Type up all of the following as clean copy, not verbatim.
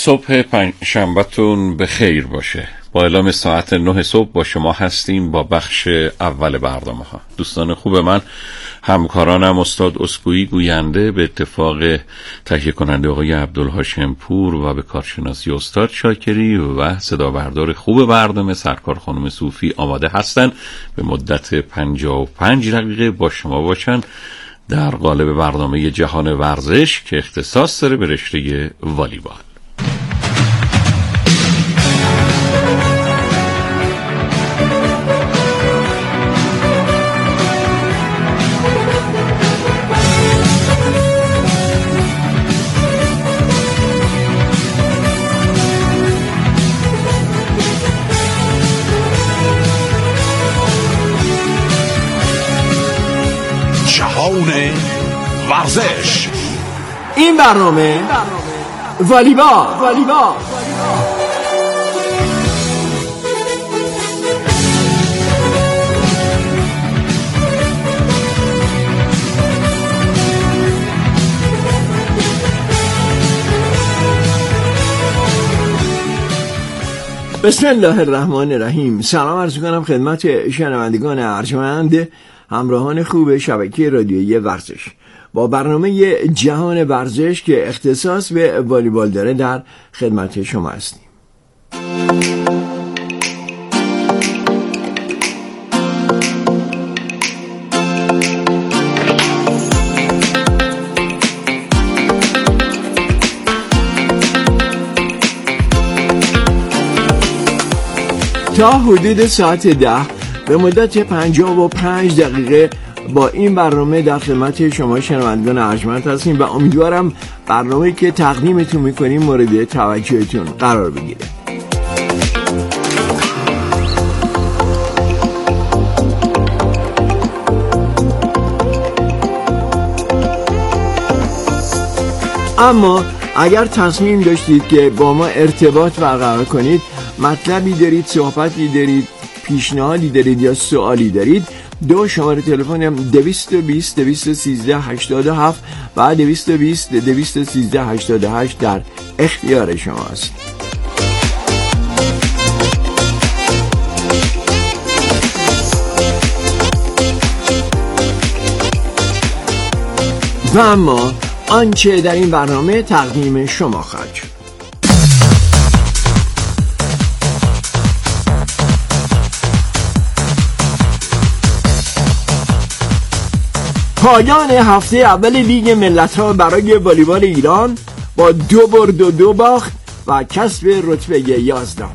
صبح پنجشنبه‌تون به خیر باشه. با اعلام ساعت 9 صبح با شما هستیم با بخش اول برنامه‌ها. دوستان خوب من، همکارانم استاد اسکوئی گوینده، به اتفاق تهیه کننده آقای عبدالهاشم پور و به کارشناسی استاد شاکری و صدا بردار خوب برنامه سرکار خانم صوفی آماده هستن به مدت 55 دقیقه با شما باشن در قالب برنامه جهان ورزش که اختصاص داره به رشته والیبال. ورزش. این برنامه والیبال. بسم الله الرحمن الرحیم. سلام عرض کنم خدمت شنوندگان ارجمند، همراهان خوب شبکه رادیویی ورزش. با برنامه جهان ورزش که اختصاص به والیبال داره در خدمت شما هستیم. تا حدود ساعت 10 به مدت 55 دقیقه با این برنامه در خدمت شما شنوندگان ارجمند هستیم و امیدوارم برنامه‌ای که تقدیمتون میکنیم مورد توجهتون قرار بگیره. اما اگر تصمیم داشتید که با ما ارتباط برقرار کنید، مطلبی دارید، صحبتی دارید، پیشنهادی دارید یا سوالی دارید، دو شماره تلفن 220 213 87 و 220 213 88 در اختیار شما است. و اما آنچه در این برنامه تقدیم شما خواهد شد. پایان هفته اول لیگ ملت‌ها برای والیبال ایران با 2 برد و 2 باخت و کسب رتبه 11.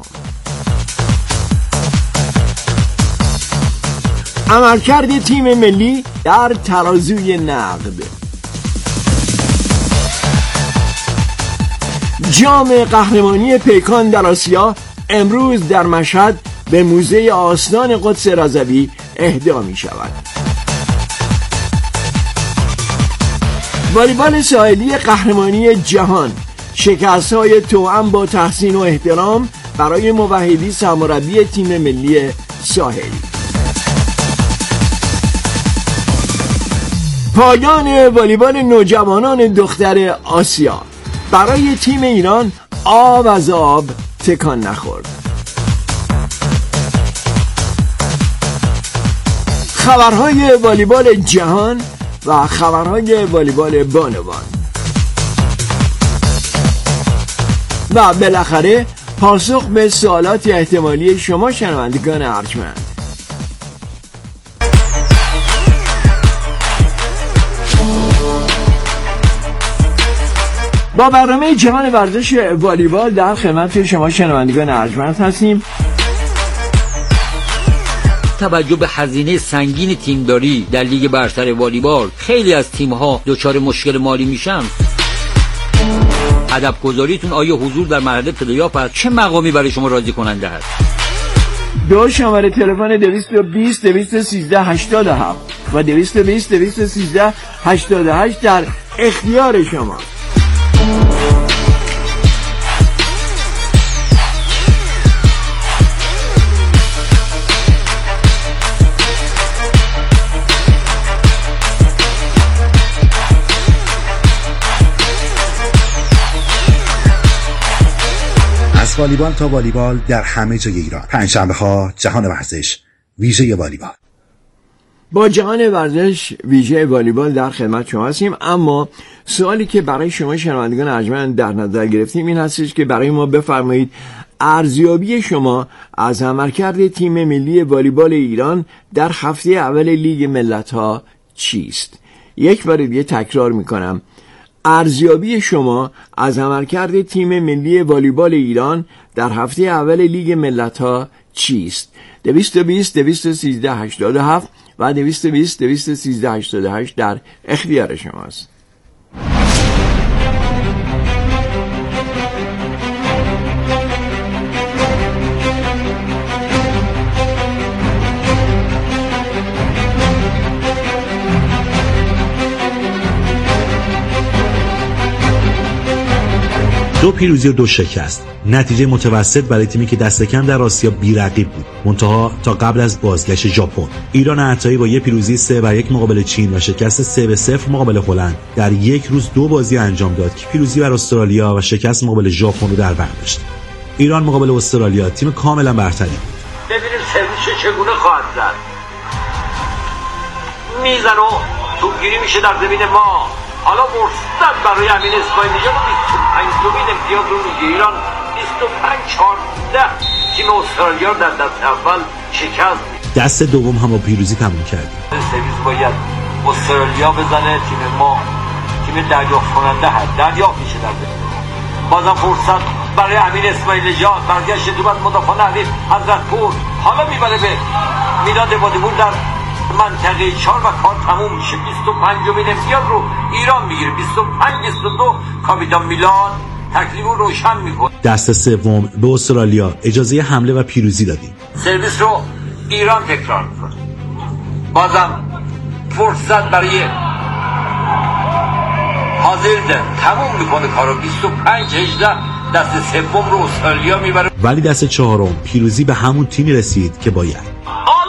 عملکرد تیم ملی در ترازوی نقد. جام قهرمانی پیکان در آسیا امروز در مشهد به موزه آستان قدس رضوی اهدا می شود. والیبال ساحلی قهرمانی جهان، شکست‌های توأم با تحسین و احترام برای موحدی سرمربی تیم ملی ساحلی. پایان والیبال نوجوانان دختر آسیا، برای تیم ایران آب از آب تکان نخورد. خبرهای والیبال جهان و خبرهای والیبال بانوان و بالاخره پاسخ به سوالات احتمالی شما شنوندگان ارجمند. با برنامه جهان ورزش والیبال در خدمت شما شنوندگان ارجمند هستیم. توجه به هزینه سنگین تیمداری در لیگ برتر والیبال، خیلی از تیم‌ها دچار مشکل مالی میشن. هدف گذاریتون آیا حضور در مرحله پلی‌آف است؟ چه مقامی برای شما راضی کننده است؟ دو شماره تلفن 220 213 87 و 220 213 88 در اختیار شما. از والیبال تا والیبال در همه جای ایران. پنجشنبه‌ها جهان ورزش ویژه والیبال. با جهان ورزش ویژه والیبال در خدمت شما هستیم، اما سوالی که برای شما شنوندگان ارجمند در نظر گرفتیم این هستش که برای ما بفرمایید ارزیابی شما از عملکرد تیم ملی والیبال ایران در هفته اول لیگ ملت‌ها چیست؟ یک بار دیگه تکرار میکنم، ارزیابی شما از عملکرد تیم ملی والیبال ایران در هفته اول لیگ ملت‌ها چیست؟ 220 213 87 و 220 213 88 در اختیار شماست. دو پیروزی و دو شکست، نتیجه متوسط برای تیمی که دست کم در آسیا بی‌رقیب بود، منتها تا قبل از بازگشت ژاپن. ایران عطایی با یک پیروزی 3-1 مقابل چین و شکست 3-0 مقابل هلند در یک روز دو بازی انجام داد که پیروزی بر استرالیا و شکست مقابل ژاپن رو در بر داشت. ایران مقابل استرالیا تیم کاملا برتری بود. ببینیم سرویس چگونه خواهد زد. میزن و توپگیری میشه در زمین ما. حالا فرصت برای امین اسماعیل نژاد 25 دومین امتیاز رو میگه. ایران 25-14 تیم استرالیا در دست اول شکست میده. دست دوم هم با پیروزی تموم کرد. سرویس باید استرالیا بزنه، تیم ما تیم دریافت کننده هست، دریافت میشه در زمین. بازم فرصت برای امین اسماعیل نژاد، برگشت تو بعد مدافعان حریف حضرتپور، حالا میبره به میلاد عبادی‌پور در منطقه 4 و کار تموم میشه. 25مین امتیاز رو ایران میگیره. 25-22 کاپیتان میلاد تکلیف رو روشن میکنه. دست سوم به استرالیا اجازه حمله و پیروزی دادیم. سرویس رو ایران تکرار میکنه. بازم فرصت برای هازلدن تموم میکنه کارو. 25-18 دست سوم رو استرالیا میبره. ولی دست چهارم پیروزی به همون تیمی رسید که باید.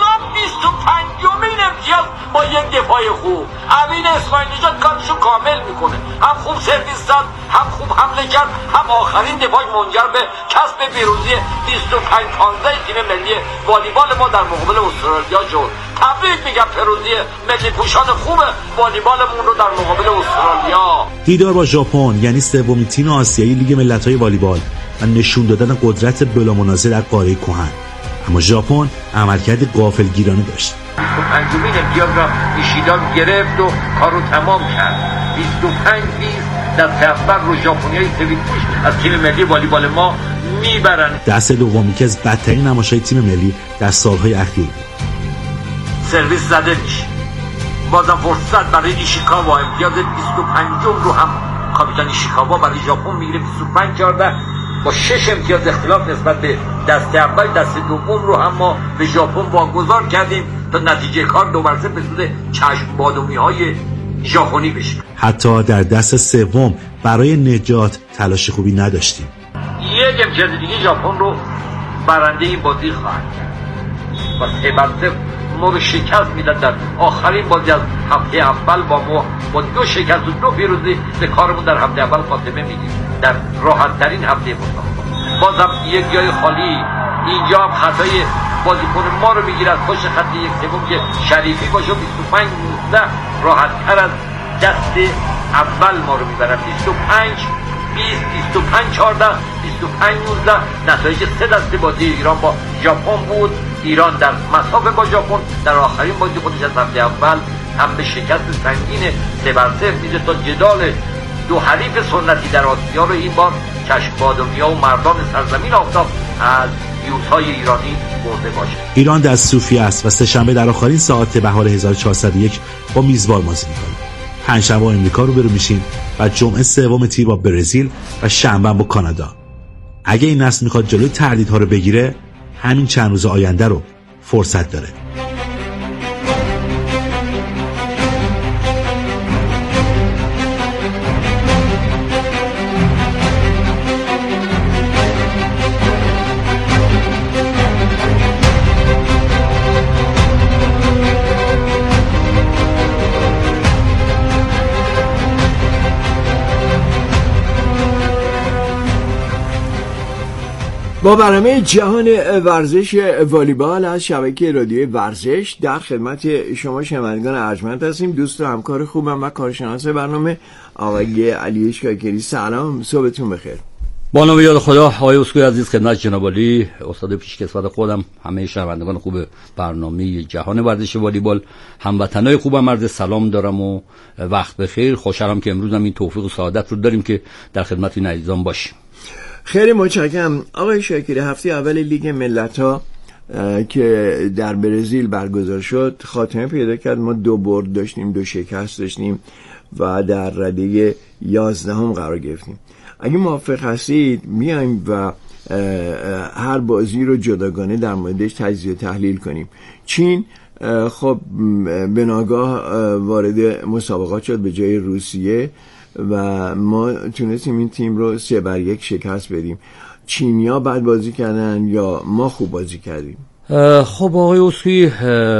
با یک دفاع خوب امین اسماعیل نژاد کارشو کامل میکنه، هم خوب سرویس داد، هم خوب حمله کرد، هم آخرین دفاع منجر به کسب پیروزی 25-15 تیم ملی والیبال ما در مقابل استرالیا شد. تبریک میگم پیروزی ملی پوشان خوب والیبالمون رو در مقابل استرالیا. دیدار با ژاپن یعنی سومین تیم آسیایی لیگ ملت‌های والیبال و نشون دادن قدرت بلامنازع در قاره کهن، اما ژاپن عملکرد غافلگیرانه داشت. 25مین امتیاز را ایشیدا گرفت و کار رو تمام کرد. 25-20 دست اول رو ژاپنیای سفیدپوش از تیم ملی والیبال ما میبرن. دست دومی که از بدترین نمایش‌های تیم ملی در سالهای اخیر بود. سرویس زده میشه. بازم فرصت برای ایشیکاوا، امتیاز 25م رو هم کاپیتان ایشیکاوا برای ژاپن میگیره. 25-14 با 6 امتیاز اختلاف نسبت به دست اول. دست دوم رو هم ما به ژاپن واگذار کردیم تا نتیجه کار 2-0 به سود چشم بادومی‌های ژاپنی بشه. حتی در دست سوم برای نجات تلاش خوبی نداشتیم. یک امتیاز دیگه ژاپن رو برنده این بازی خواهد کرد و 3-0 ما رو شکست میدن. در آخرین بازی از هفته اول با 2 شکست و 2 پیروزی به کارمون در هفته اول خاتمه میدیم در راحت ترین هفته مسابقه. بازم یک جای خالی اینجا هم خطای بازیکن ما رو میگیره از پشت خط یک سوم که شریفی باشه. 25-19 راحت تر از دست اول ما رو میبرن. 25-20 25-14 25-19 نتایج 3 دسته بازی ایران با ژاپن بود. ایران در مسافه با ژاپن در آخرین بازی خودش از هفته اول هم به شکست سنگین 3-0 میده تا جدال دو حریف سنتی در آسیا رو این بار چشم بادومیا و مردان سرزمین آفتاب از یوزهای ایرانی برده باشه. ایران در صوفی است و سه‌شنبه در آخرین ساعت بهار 1401 با میزبان بازی می‌کنه. پنجشنبه با امریکا روبرو میشیم و جمعه سوم تیر با برزیل و شنبه با کانادا. اگه این نسل میخواد جلوی تردیدها رو بگیره، همین چند روز آینده رو فرصت داره. با برنامه جهان ورزش والیبال از شبکه رادیوی ورزش در خدمت شما شنوندگان ارجمند هستیم. دوست و همکار خوبم و کارشناس برنامه آقای علی اشکاکری. سلام، صبحتون بخیر. با نام یاد خدا. آقای اسکوئی عزیز، خدمت جناب عالی استاد پیشکسوت خودم، همه شنوندگان خوب برنامه جهان ورزش والیبال، هموطنای خوبم عرض سلام دارم و وقت بخیر. خوشحالم که امروز هم این توفیق و سعادت رو داریم که در خدمت این عزیزان باشیم. خیلی متشکرم آقای شاکری. هفته اول لیگ ملت‌ها که در برزیل برگزار شد خاتمه پیدا کرد. ما 2 برد داشتیم، 2 شکست داشتیم و در رده 11 قرار گرفتیم. اگه موافق هستید میایم و هر بازی رو جداگانه در موردش تجزیه تحلیل کنیم. چین خب به ناگاه وارد مسابقات شد به جای روسیه و ما تونستیم این تیم رو 3-1 شکست بدیم. چینیا بد بازی کردن یا ما خوب بازی کردیم؟ خب آقای اسکوئی،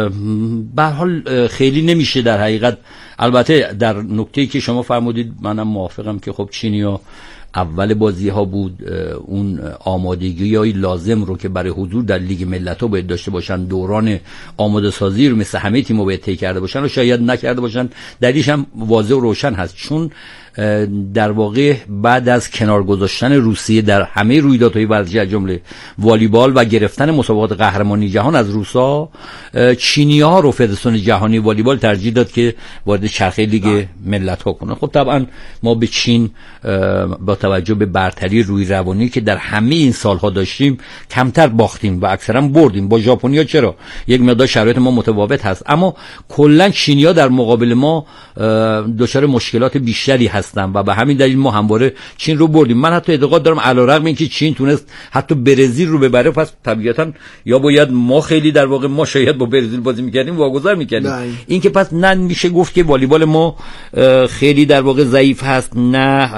به هر حال خیلی نمیشه در حقیقت. البته در نکته‌ای که شما فرمودید منم موافقم که خب چینیا اول بازی ها بود، اون آمادگی های لازم رو که برای حضور در لیگ ملت‌ها باید داشته باشن، دوران آماده سازی رو مثل همه تیم‌ها باید طی کرده باشن و شاید نکرده باشن. دلیلش هم واضح و روشن هست، چون در واقع بعد از کنار گذاشتن روسیه در همه رویدادهای ورزشی از جمله والیبال و گرفتن مسابقات قهرمانی جهان از روسا، چینی‌ها رو فدراسیون جهانی والیبال ترجیح داد که وارد چرخه لیگ ملت‌ها کنه. خب طبعا ما به چین با توجه به برتری روی روانی که در همه این سالها داشتیم کمتر باختیم و اکثرا بردیم. با ژاپنیا چرا یک مقدار شرایط ما متفاوت هست، اما کلا چینی‌ها در مقابل ما دچار مشکلات بیشتری هستن و به همین دلیل ما همواره چین رو بردیم. من حتی اعتقاد دارم علیرغم اینکه چین تونست حتی برزیل رو ببره، پس طبیعتا یا باید ما خیلی در واقع ما شاید با برزیل بازی می‌کردیم واگذار می‌کردیم. این که پس نه میشه گفت که والیبال ما خیلی در واقع ضعیف هست، نه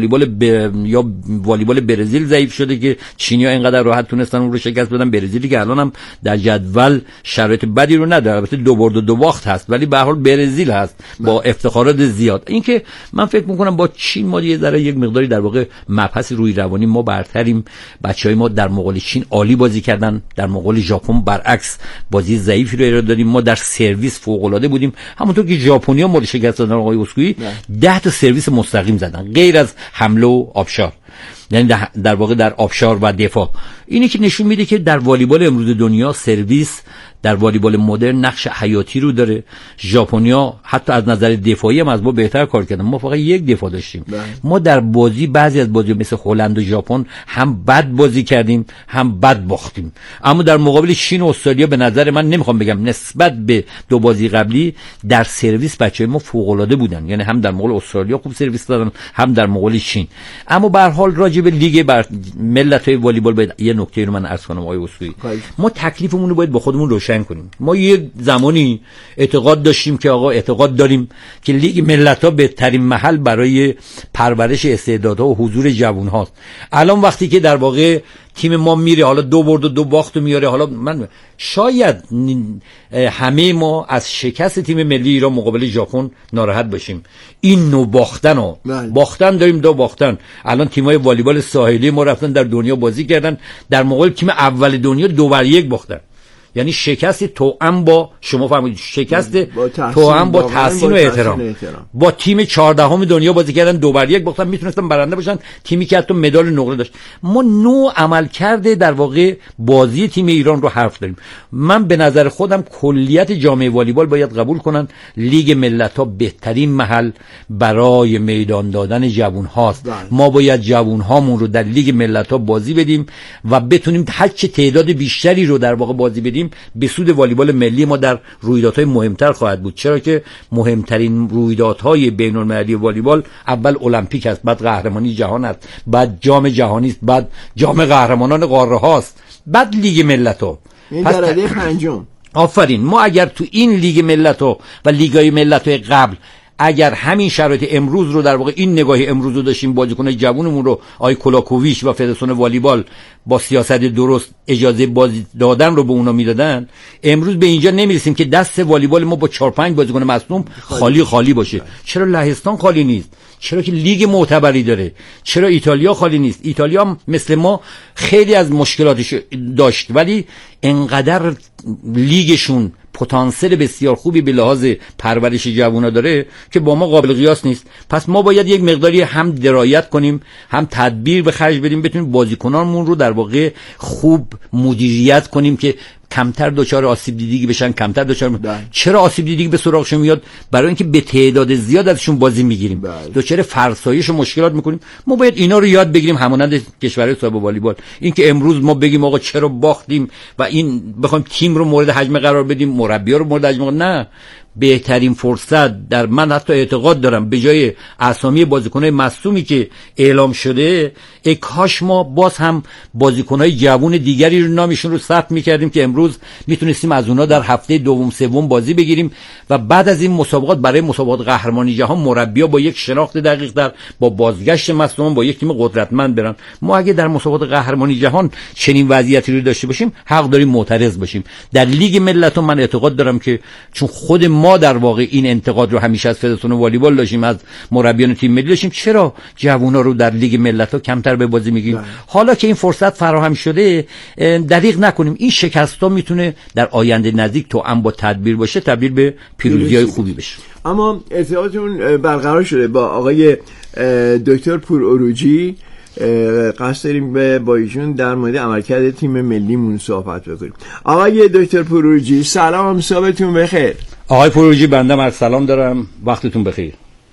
یا والیبال برزیل ضعیف شده که چینی‌ها اینقدر راحت تونستن اون رو شکست بدن. برزیلی که الان هم در جدول شرایط بدی رو نداره، البته 2 برد و 2 باخت هست، ولی به هر حال برزیل هست با افتخارات زیاد. این که من فکر می‌کنم با چین ما یه ذره یک مقداری در واقع مبحث روی روانی ما برتریم. بچهای ما در مقابل چین عالی بازی کردن، در مقابل ژاپن برعکس بازی ضعیفی رو ارائه دادیم. ما در سرویس فوق‌العاده بودیم، همونطور که ژاپنیا مورد شکست دادن آقای اسکوئی 10 تا سرویس مستقیم زدن غیر از حمله و آبشار، یعنی در واقع در آبشار و دفاع. اینی که نشون میده که در والیبال امروز دنیا سرویس در والیبال مدرن نقش حیاتی رو داره. ژاپنیا حتی از نظر دفاعی هم از ما بهتر کار کردن، ما فقط 1 دفاع داشتیم. ما در بعضی از بازی مثل هلند و ژاپن هم بد بازی کردیم هم بد باختیم. اما در مقابل چین و استرالیا به نظر من، نمیخوام بگم نسبت به 2 بازی قبلی، در سرویس بچه‌های ما فوق‌العاده بودن، یعنی هم در مقابل استرالیا خوب سرویس دادن هم در مقابل چین. اما به هر حال راجع به لیگ ملت‌های والیبال باید یه نکته رو من عرض کنم آقای اسکوئی. ما تکلیفمون رو باید با خودمون روشن کنیم. ما یه زمانی اعتقاد داشتیم که اعتقاد داریم که لیگ ملت‌ها بهترین محل برای پرورش استعدادها و حضور جوان هاست. الان وقتی که در واقع تیم ما میره حالا 2 برد و 2 باخت میاره، حالا من شاید همه ما از شکست تیم ملی ایران مقابل ژاپن ناراحت باشیم. این نوع باختن داریم، 2 باختن. الان تیم‌های والیبال ساحلی ما رفتن در دنیا بازی کردن، در مقابل تیم اول دنیا 2-1 باختن. یعنی شکست توأم با شما فهمیدید، شکست توأم با تحسین و احترام. با تیم 14 دنیا بازی کردن 2-1 باختن، میتونستن برنده باشن، تیمی که حتی مدال نقره داشت. ما نوع عمل کرده در واقع بازی تیم ایران رو حرف داریم. من به نظر خودم کلیت جامعه والیبال باید قبول کنن لیگ ملت‌ها بهترین محل برای میدان دادن جوان هاست. ما باید جوان هامون رو در لیگ ملت‌ها بازی بدیم و بتونیم هر چه تعداد بیشتری رو در واقع بازی بدیم به سود والیبال ملی ما در رویدادهای مهمتر خواهد بود. چرا که مهمترین رویدادهای بین‌المللی والیبال اول المپیک است، بعد قهرمانی جهان است، بعد جام جهانی است، بعد جام قهرمانان قاره هاست، بعد لیگ ملت‌ها. این در رده 5. آفرین. ما اگر تو این لیگ ملت‌ها و لیگ‌های ملت‌های قبل اگر همین شرایط امروز رو در واقع این نگاهی امروز رو داشتیم بازیکن جوونمون رو آی کولاکوویچ و فدراسیون والیبال با سیاست درست اجازه بازی دادن رو به اونا میدادن، امروز به اینجا نمیرسیم که دست والیبال ما با 4-5 بازیکن مصدوم خالی باشه. چرا لهستان خالی نیست؟ چرا که لیگ معتبری داره؟ چرا ایتالیا خالی نیست؟ ایتالیا مثل ما خیلی از مشکلاتش داشت ولی انقدر لیگشون پتانسیل بسیار خوبی به لحاظ پرورش جوونا داره که با ما قابل قیاس نیست. پس ما باید یک مقداری هم درایت کنیم، هم تدبیر به خرج بدیم، بتونیم بازیکنانمون رو در واقع خوب مدیریت کنیم که کمتر دچار آسیب دیدگی بشن، کمتر دچار. چرا آسیب دیدگی به سراغشون میاد؟ برای اینکه به تعداد زیاد ازشون بازی میگیریم، دچار فرسایش و مشکلات میکنیم. ما باید اینا رو یاد بگیریم همانند کشورهای صاحب والیبال. این که امروز ما بگیم آقا چرا باختیم و این بخوایم تیم رو مورد حجم قرار بدیم، مربی‌ها رو مورد حجم، نه. بهترین فرصت در من حتی اعتقاد دارم به جای اسامی بازیکن‌های مصدومی که اعلام شده، کاش ما باز هم بازیکن‌های جوان دیگری رو نامشون رو ثبت می‌کردیم که امروز میتونستیم از اونها در هفته دوم سوم بازی بگیریم و بعد از این مسابقات برای مسابقات قهرمانی جهان مربی‌ها با یک شناخت دقیق در با بازگشت مصدوم با یک تیم قدرتمند برن. ما اگه در مسابقات قهرمانی جهان چنین وضعیتی رو داشته باشیم حق داریم معترض باشیم. در لیگ ملت‌ها من اعتقاد دارم که چون خود ما در واقع این انتقاد رو همیشه از فدراسیون والیبال داشتیم، از مربیان تیم ملی داشتیم، چرا جوونا رو در لیگ ملت‌ها کمتر به بازی میگیم؟ حالا که این فرصت فراهم شده دریغ نکنیم. این شکست‌ها میتونه در آینده نزدیک تو با تدبیر باشه تبدیل به پیروزی‌های خوبی بشه. اما ارتباطتون برقرار شده با آقای دکتر پوراروجی، قصد داریم با ایشون در مورد عملکرد تیم ملیمون صحبت بکنیم. آقای دکتر پوراروجی سلام، صبحتون بخیر. آقای پوراروجی بنده عرض سلام دارم، وقتتون بخیر.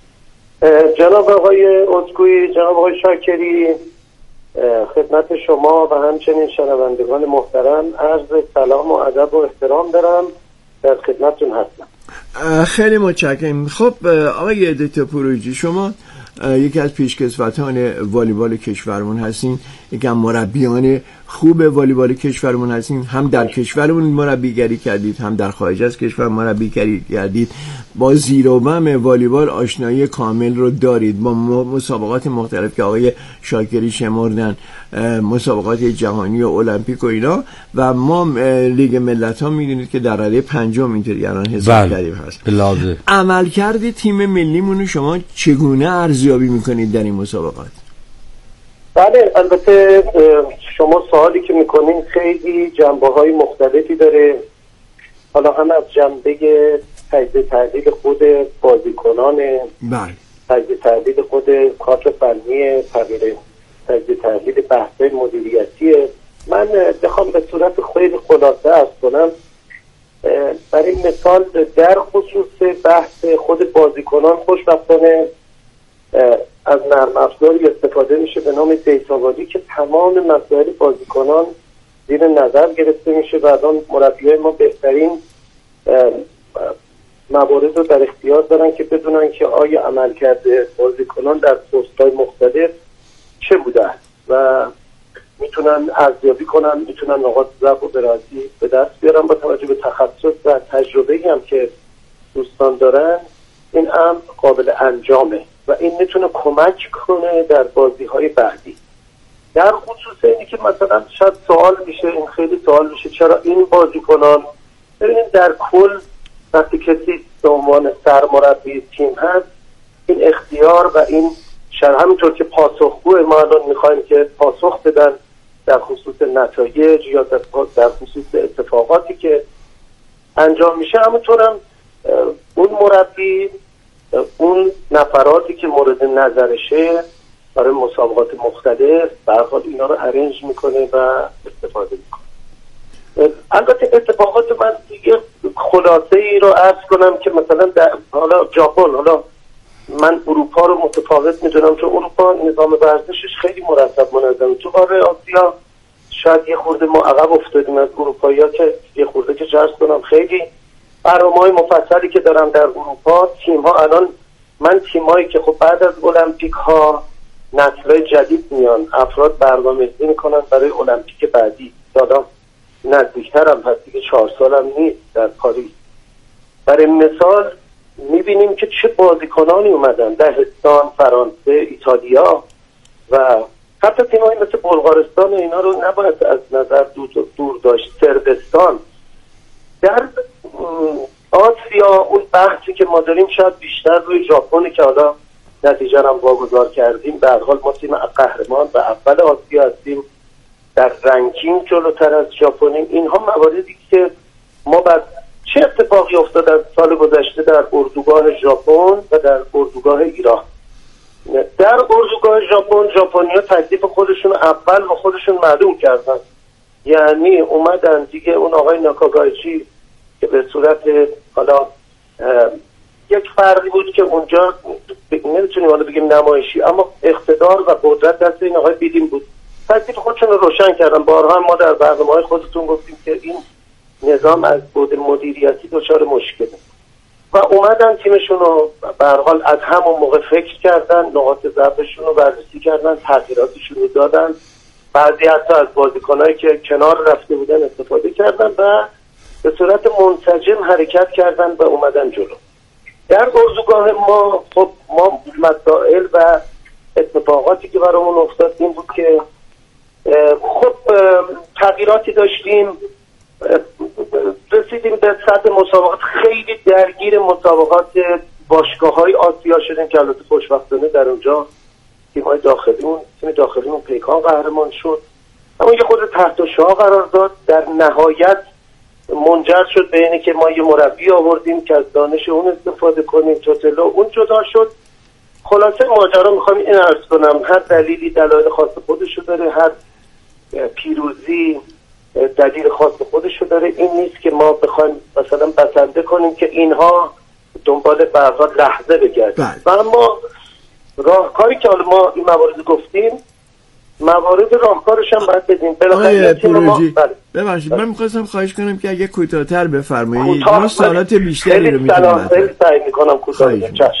جناب آقای اسکوئی، جناب آقای شاکری، خدمت شما و همچنین شنوندگان محترم عرض سلام و ادب و احترام دارم، در خدمتتون هستم. خیلی متشکرم. خب آقای دکتر پوراروجی، شما یکی از پیشکسوتان والیبال کشورمون هستین، یکی از مربیان خوب والیبال کشورمون هستین. هم در کشورمون مربیگری کردید، هم در خارج از کشور مربیگری کردید. با زیر و بم والیبال آشنایی کامل رو دارید، با مسابقات مختلف که آقای شاکری شمردن، مسابقات جهانی و المپیک و اینا، و ما لیگ ملت‌ها می‌دونید که در رده پنجم اینطوری الان حساب کردیم هست. عملکرد تیم ملیمون شما چگونه ارزیابی می‌کنید در این مسابقات؟ بله، البته شما سوالی که می‌کنین خیلی جنبه‌های مختلفی داره. حالا هم از جنبه تجزیه تحلیل خود بازیکنان، تجزیه تحلیل خود کادر فنی، تجزیه تحلیل بحث مدیریتی. من بخوام به صورت خیلی خلاصه عرض کنم، برای مثال در خصوص بحث خود بازیکنان خوشبختانه از نرم افزاری استفاده میشه به نام دیتاواری که تمام مسائل بازیکنان زیر نظر گرفته میشه و الان مربیای ما بهترین موارد رو در اختیار دارن که بدونن که آیا عملکرد بازیکنان در پست‌های مختلف چه بوده و میتونن ارزیابی کنن، میتونن نقاط ضعف و برازی به دست بیارن. با توجه به تخصص و تجربه‌ای هم که دوستان دارن این امر قابل انجامه و این میتونه کمک کنه در بازی‌های بعدی. در خصوص اینی که مثلا شاید سوال میشه، این خیلی سوال میشه، چرا این بازیکنان، ببینید در کل وقتی کسی به عنوان سرمربی تیم هست این اختیار و این همینطور که پاسخگوه ما الان میخوایم که پاسخ بدن در خصوص نتایج یا در خصوص اتفاقاتی که انجام میشه، همونطور هم اون مربی اون نفراتی که مورد نظرشه برای مسابقات مختلف به هر حال اینا رو ارنج میکنه و استفاده میکنه. البته اتفاقات من دیگه خلاصه ای رو عرض کنم که مثلا در حالا ژاپن، حالا من اروپا رو متفاوت میدونم چون اروپا نظام ورزشش خیلی مرتب منظمه. تو قاره آسیا شاید یه خورده ما عقب افتادیم از اروپایی‌ها که یه خورده که عرض کنم خیلی برنامه‌های مفصلی که دارم در اروپا. تیم‌ها الان من تیمایی که خب بعد از المپیک ها نسل‌های جدید میان، افراد برنامه‌ریزی میکنن برای المپیک بعدی. سالا نزدیکتر هم هست دیگه، 4 سال هم نیست در پاریس. برای مثال میبینیم که چه بازیکنانی اومدن، لهستان، فرانسه، ایتالیا و حتی تیمایی مثل بلغارستان و اینا رو نباید از نظر دور داشت. صربستان. در آسیا اون بحثی که ما داریم شاید بیشتر روی ژاپن که حالا نتیجه هم واگذار کردیم. به هر حال ما تیم قهرمان و اول آسیا هستیم، در رنکینگ جلوتر از ژاپنیم. اینها مواردی که ما بعد چه اتفاقی افتاد از سال گذشته در اردوگاه ژاپن و در اردوگاه ایران. در اردوگاه ژاپنیا تکلیف خودشون اول و خودشون معلوم کردن، یعنی اومدن دیگه اون آقای ناکاگایچی که به صورت حالا یک فرقی بود که اونجا نمیتونیم حالا بگیم نمایشی، اما اقتدار و قدرت دست این آقای بیدین بود. تکلیف خودشون رو روشن کردن. بارها ما در برنامه‌های خودتون گفتیم که این نظام از بود مدیریتی دچار مشکله و اومدن تیمشون رو به هر حال از همون موقع فکر کردن، نقاط ضعفشون رو بررسی کردن، تغییراتشون رو دادن. بعضی حتی از بازیکنایی که کنار رفته بودن استفاده کردن و به صورت منسجم حرکت کردن و اومدن جلو. در اردوگاه ما خب ما مسائل و اتفاقاتی که برامون افتاد این بود که خب تغییراتی داشتیم، رسیدیم به سطح مسابقات خیلی درگیر مسابقات باشگاه‌های آسیا شدیم که البته خوشبختانه در اونجا تیم داخلیمون پیکان قهرمان شد، اما یه خود تحت شعاع قرار داد. در نهایت منجر شد به اینه که ما یه مربی آوردیم که از دانش اون استفاده کنیم، توتلو اون جدا شد. خلاصه ماجرا میخوام این عرض کنم هر دلیلی دلایل خاص خودشو داره، هر پیروزی دلیل خاص خودشو داره. این نیست که ما بخوایم مثلا بسنده کنیم که اینها دنبال برقا لحظه بگردیم. و اما راهکاری که حالا ما این موارد گفتیم، موارد راهکارش هم باید بدیم. بالاخره تیم ما ببخشید من می‌خواستم خواهش کنم که اگه کوتاه‌تر بفرمایید، ما سوالات بیشتری رو می‌تونم خیلی سعی می‌کنم کوتاه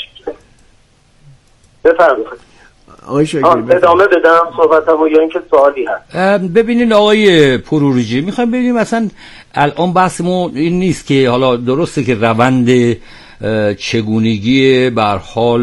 بفرمایید. آقای شاکری ادامه بدم صحبتمو یا اینکه سوالی هست؟ ببینین آقای پروریجی، میخوایم ببینیم مثلا الان بحثمون این نیست که حالا درسته که روند چگونگی به هر حال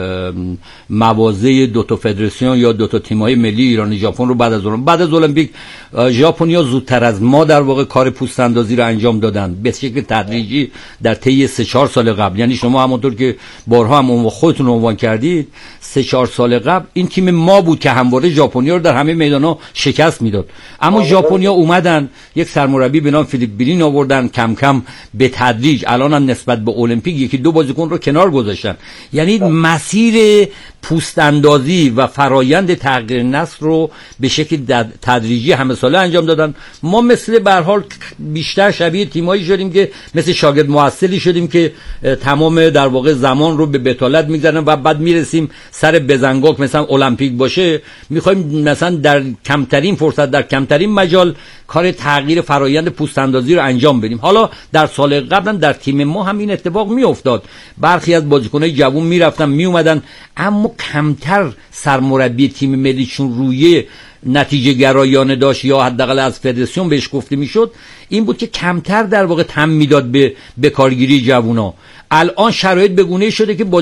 موازه دو تا فدراسیون یا دو تا تیم‌های ملی ایران ژاپن رو بعد از المپیک ژاپنیا زودتر از ما در واقع کار پوست اندازی رو انجام دادن به شکل تدریجی در طی 3-4 سال قبل. یعنی شما همونطور که بارها هم خودتون عنوان کردید 3-4 سال قبل این تیم ما بود که همواره ژاپنیا رو در همه میدانا شکست میداد، اما ژاپنیا اومدن یک سرمربی به نام فیلیپ بیلین آوردن، کم کم به تدریج الان هم نسبت به المپیک یکی دو بازیکن رو کنار گذاشتن. یعنی مسیر پوست اندازی و فرایند تغییر نسل رو به شکل تدریجی همه ساله انجام دادن. ما مثل به هر حال بیشتر شبیه تیمایی شدیم که مثل شاگرد موثلی شدیم که تمام در واقع زمان رو به بتالت میگذرن و بعد میرسیم سر بزنگاک مثلا المپیک باشه میخوایم مثلا در کمترین فرصت در کمترین مجال کار تغییر فرایند پوست اندازی رو انجام بدیم. حالا در سال قبلا در تیم ما هم این اتفاق میافتاد، برخی از بازیکن‌های جوان میرفتن میومدن، اما کمتر سرمربی تیم ملیشون روی نتیجه گرایانه داشت یا حداقل از فدراسیون بهش گفته میشد. این بود که کمتر در واقع تم میداد به کارگیری جوونا. الان شرایط به گونه‌ای شده که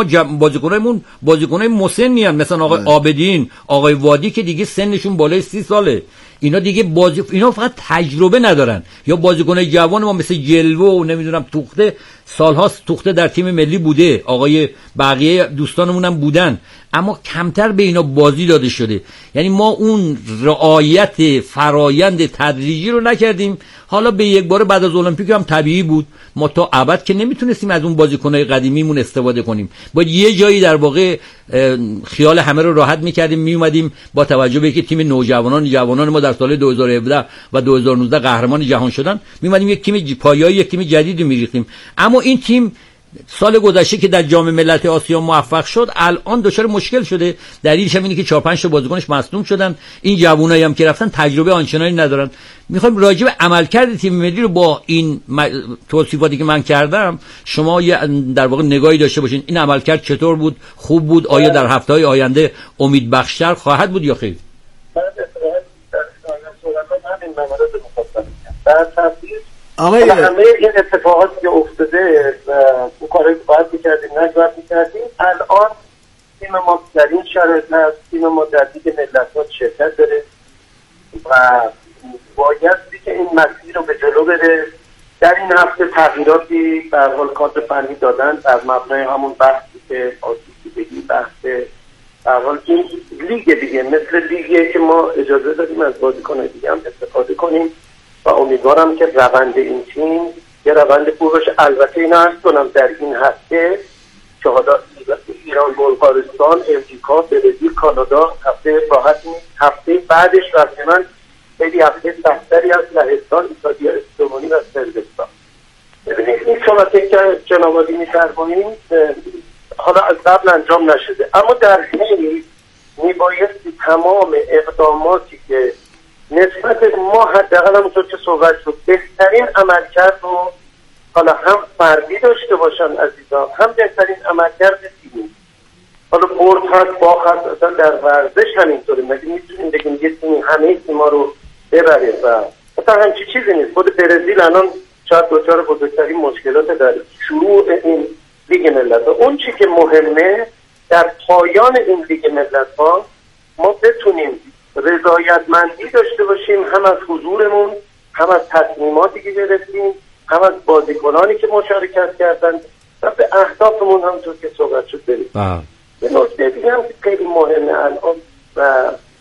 بازیکنای مسنی ان، مثلا آقای عابدین، آقای وادی که دیگه سنشون بالای 30 ساله. اینا دیگه اینا فقط تجربه ندارن، یا بازیکنای جوان ما مثل جلوه و نمیدونم توخته، سالهاست توخته در تیم ملی بوده، آقای بقیه دوستانمون هم بودن، اما کمتر به اینا بازی داده شده. یعنی ما اون رعایت فرایند تدریجی رو نکردیم. حالا به یک بار بعد از المپیک هم طبیعی بود، ما تا ابد که نمیتونستیم از اون بازیکنای قدیمیمون استفاده کنیم، باید یه جایی در واقع خیال همه رو راحت میکردیم، میومدیم با توجه به اینکه تیم جوانان ما در سال 2017 و 2019 قهرمان جهان شدن، میومدیم یک تیم پایه‌ای، یک تیم جدیدی میریختیم. اما این تیم سال گذشته که در جام ملت آسیا موفق شد الان دچار مشکل شده. دلیلش هم اینه که 4-5 تا بازیکنش مصدوم شدن. این جوونایی هم که رفتن تجربه آنچنانی ندارن. میخوایم راجع به عملکرد تیم ملی رو با این توصیفاتی که من کردم شما در واقع نگاهی داشته باشین. این عملکرد چطور بود؟ خوب بود؟ آیا در هفته‌های آینده امیدبخش‌تر خواهد بود یا خیر؟ همه این اتفاقاتی که افتاده اون کارهایی که باید میکردیم نجوت میکردیم، الان تیم ما در این شرایط هست، تیم ما در لیگ ملت‌ها شرکت داره و بایستی که این مسیر رو به جلو بره. در این هفته تغییراتی به هر حال کادر فنی دادن در مبنای همون بحثی که آسیب‌دیدگی، بحث به هر حال این لیگ دیگه مثل لیگیه که ما اجازه دادیم از بازیکن‌های دیگه هم استفاده کنیم و امیدوارم که روند این تیم یه روند خوب باشه. البته اینا عرض کنم در این هفته که حالا ایران، بلغارستان، امریکا، برزیل، کانادا هفته راحت نیست. هفته بعدش رسما خیلی هفته سختری از لهستان، ایتالیا، استونی و صربستان. ببینید این صحبتی که جناب عالی می‌فرمایید حالا از قبل انجام نشده، اما در حین میبایستی تمام اقداماتی که نسبت ما حداقل همونطور که صحبت شد بهترین عملکرد رو حالا هم فردی داشته باشن عزیزان، هم بهترین عملکرد تیمی. حالا برد هست، باخت هست، اصلا در ورزش همینطوره. مگه میتونیم بگیم یه تیمی همه تیما رو ببره و اصلا همچی چیزی نیست. خود برزیل الان شاید دوچار بزرگترین مشکلات در شروع این لیگ ملت‌ها. اون چی که مهمه در پایان این لیگ ملت‌ها ما بتونیم رضایتمندی داشته باشیم، هم از حضورمون، هم از تصمیماتی که گرفتیم، هم از بازیکنانی که مشارکت کردن و به اهدافمون همونطور که صحبت شد بریم. یه نکته دیگه هم که خیلی مهمه الان و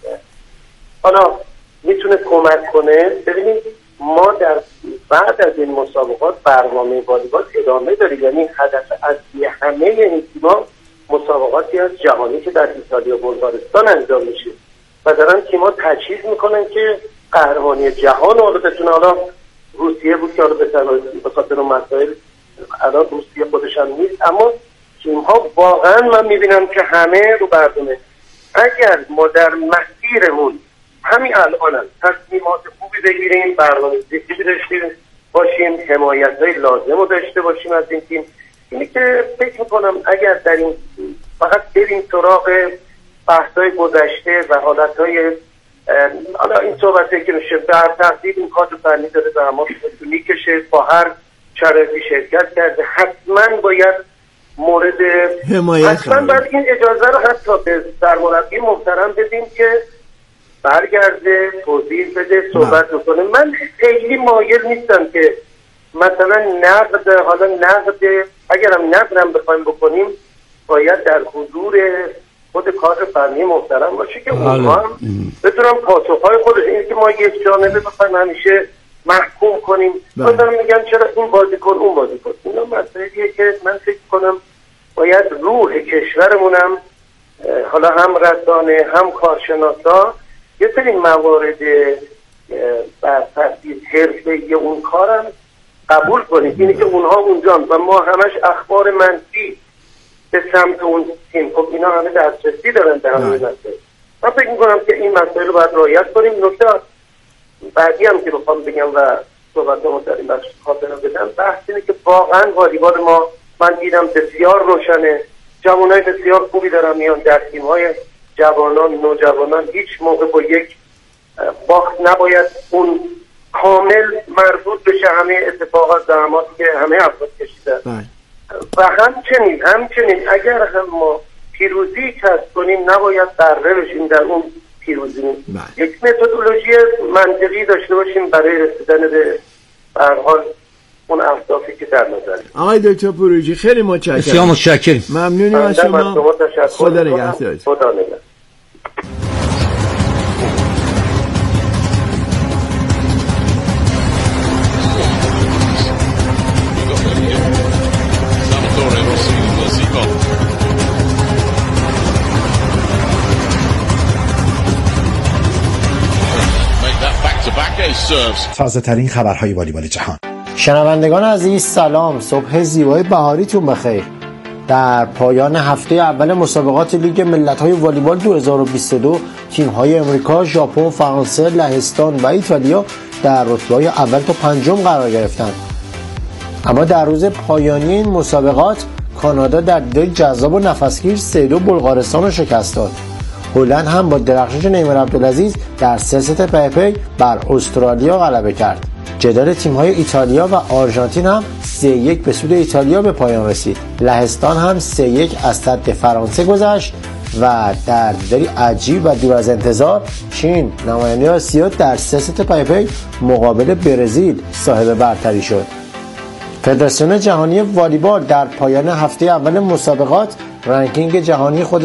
حالا میتونه کمک کنه، ببینید ما در بعد از این مسابقات برنامه والیبال ادامه داریم. یعنی هدف اصلی همه این تیم‌ها مسابقاتی از جهانی که در ایتالیا و بلغارستان انجام میشه و دارن تیم‌ها تجهیز میکنن که قهرمانی جهان رو بتونه. حالا روسیه بود که به خاطر مسائل الان روسیه خودش هم نیست، اما تیم‌ها واقعا من میبینم که همه رو برنامه. اگر ما در مسیرمون همین الان تصمیمات خوبی بگیریم، برنامه‌ریزی داشته باشیم، حمایت‌های لازم رو داشته باشیم از این تیم، اینی که فکر میکنم اگر در این فقط بریم سراغ بحث‌های گذشته و حالت‌های حالا این صحبتی که میشه در تقدیر این کادر فنی داره و ما میکشه با هر شرایطی شرکت کرده، حتما باید مورد حمایت حتما باید این اجازه رو حتی به سرمربی محترم بدیم که برگرده توضیح بده، صحبت بکنه. من خیلی مایل نیستم که مثلا نقد اگرم نقدم بخوایم بکنیم باید در حضور خود کادر فنی محترم باشه که اونها هم بتونم پاسخهای خودش، این که ما یک جانبه بخوایم همیشه محکوم کنیم مثلا میگم چرا این بازیکن اون بازیکن. اینا مسئله‌ایه که من فکر کنم باید روح کشورمونم حالا هم رسانه هم کارشناسا یه سری موارد بر تاثیر حرفه‌ای اون کارم قبول کنید. اینی که اونها اونجان و ما همش اخبار منفی به سمت اون تیم، خب اینا همه دسترسی دارن به همین مسئله. من فکر می‌کنم که این مسئله رو باید رعایت کنیم. نکته بعدی هم که بخوام بگم و صحبتامو در این بخش خاطر بدم، بحث اینه که واقعا والیبال ما من دیدم بسیار روشنه، جوانای بسیار خوبی دارن میان در تیم‌های جوانان، نوجوانان. هیچ موقع با یک باخت نباید اون کامل مربوط بشه همه اتفاقات زحماتی که همه افراد کشیدن. و همچنین اگر هم ما پیروزی کسب کنیم نباید بره بشیم در اون پیروزی. یک متدولوژی منطقی داشته باشیم برای رسیدن به هر حال اون اهدافی که در نظر. آقای دکتر پروژی خیلی متشکرم. بسیار متشکرم. ممنونیم از شما. خدا نگهدار. خدا نگهدار. تازه ترین خبرهای والیبال جهان. شنوندگان عزیز سلام، صبح زیبای بهاریتون بخیر. در پایان هفته اول مسابقات لیگ ملت‌های والیبال 2022 تیم‌های امریکا، ژاپن، فرانسه، لهستان و ایتالیا در رتبه‌های اول تا پنجم قرار گرفتند. اما در روز پایانی این مسابقات کانادا در دیدار جذاب و نفسگیر 3-2 بلغارستان را شکست داد. هلند هم با درخشش نیمار عبدالعزیز در 3 ست پی بر استرالیا غلبه کرد. جدال تیم‌های ایتالیا و آرژانتین هم 3-1 به سود ایتالیا به پایان رسید. لهستان هم 3-1 از صد فرانسه گذشت و در دیداری عجیب و دور از انتظار چین نماینده آسیا در 3 ست پی مقابل برزیل صاحب برتری شد. فدراسیون جهانی والیبال در پایان هفته اول مسابقات رنکینگ جهانی خود